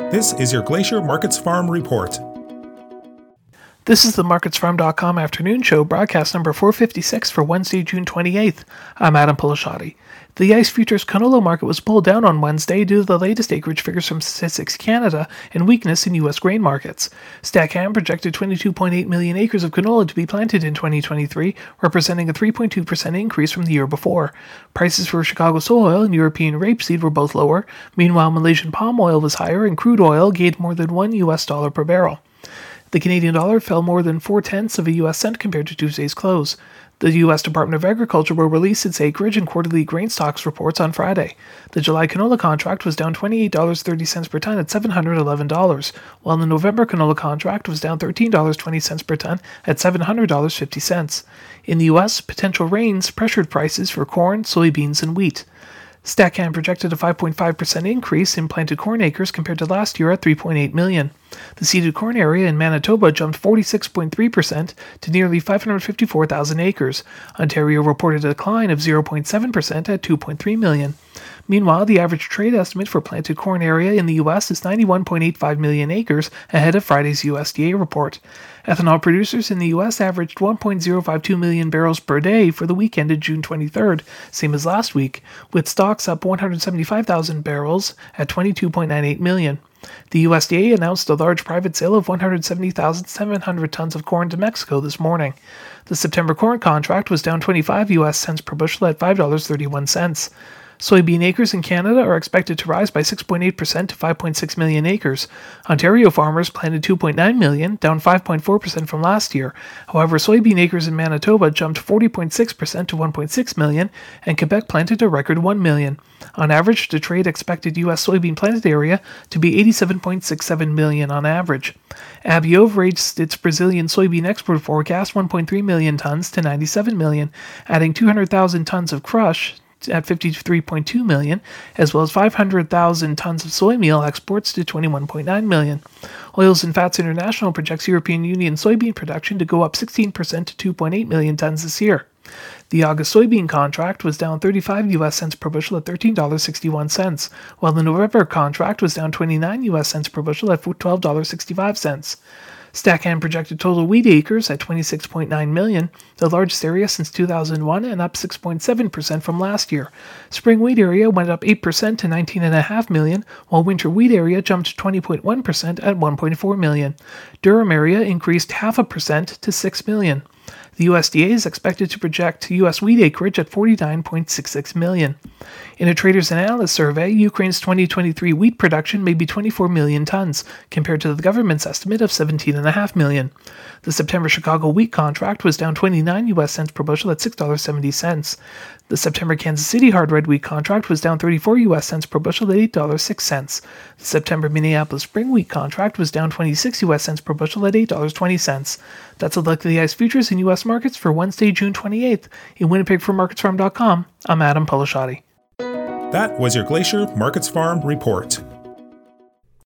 This is your Glacier Markets Farm Report. This is the MarketsFarm.com afternoon show, broadcast number 456 for Wednesday, June 28th. I'm Adam Pilasciatti. The ICE Futures canola market was pulled down on Wednesday due to the latest acreage figures from Statistics Canada and weakness in U.S. grain markets. StatCan projected 22.8 million acres of canola to be planted in 2023, representing a 3.2% increase from the year before. Prices for Chicago soy oil and European rapeseed were both lower. Meanwhile, Malaysian palm oil was higher and crude oil gained more than $1 per barrel. The Canadian dollar fell more than 0.4 of a U.S. cent compared to Tuesday's close. The U.S. Department of Agriculture will release its acreage and quarterly grain stocks reports on Friday. The July canola contract was down $28.30 per ton at $711, while the November canola contract was down $13.20 per ton at $700.50. In the U.S., potential rains pressured prices for corn, soybeans, and wheat. StatCan projected a 5.5% increase in planted corn acres compared to last year at 3.8 million. The seeded corn area in Manitoba jumped 46.3% to nearly 554,000 acres. Ontario reported a decline of 0.7% at 2.3 million. Meanwhile, the average trade estimate for planted corn area in the U.S. is 91.85 million acres, ahead of Friday's USDA report. Ethanol producers in the U.S. averaged 1.052 million barrels per day for the week ended June 23rd, same as last week, with stocks up 175,000 barrels at 22.98 million. The USDA announced a large private sale of 170,700 tons of corn to Mexico this morning. The September corn contract was down 25 U.S. cents per bushel at $5.31. Soybean acres in Canada are expected to rise by 6.8% to 5.6 million acres. Ontario farmers planted 2.9 million, down 5.4% from last year. However, soybean acres in Manitoba jumped 40.6% to 1.6 million, and Quebec planted a record 1 million. On average, the trade expected U.S. soybean planted area to be 87.67 million on average. Abiov raised its Brazilian soybean export forecast 1.3 million tons to 97 million, adding 200,000 tons of crush at 53.2 million, as well as 500,000 tons of soy meal exports to 21.9 million. Oils and Fats International projects European Union soybean production to go up 16% to 2.8 million tons this year. The August soybean contract was down 35 U.S. cents per bushel at $13.61, while the November contract was down 29 U.S. cents per bushel at $12.65. StatCan projected total wheat acres at 26.9 million, the largest area since 2001 and up 6.7% from last year. Spring wheat area went up 8% to 19.5 million, while winter wheat area jumped 20.1% at 1.4 million. Durum area increased 0.5% to 6 million. The USDA is expected to project U.S. wheat acreage at 49.66 million. In a Traders and Analysts survey, Ukraine's 2023 wheat production may be 24 million tons, compared to the government's estimate of 17.5 million. The September Chicago wheat contract was down 29 U.S. cents per bushel at $6.70. The September Kansas City hard red wheat contract was down 34 U.S. cents per bushel at $8.06. The September Minneapolis spring wheat contract was down 26 U.S. cents per bushel at $8.20. That's a look at the ICE futures in U.S. markets for Wednesday, June 28th. In Winnipeg for MarketsFarm.com, I'm Adam Pilasciatti. That was your Glacier Markets Farm Report.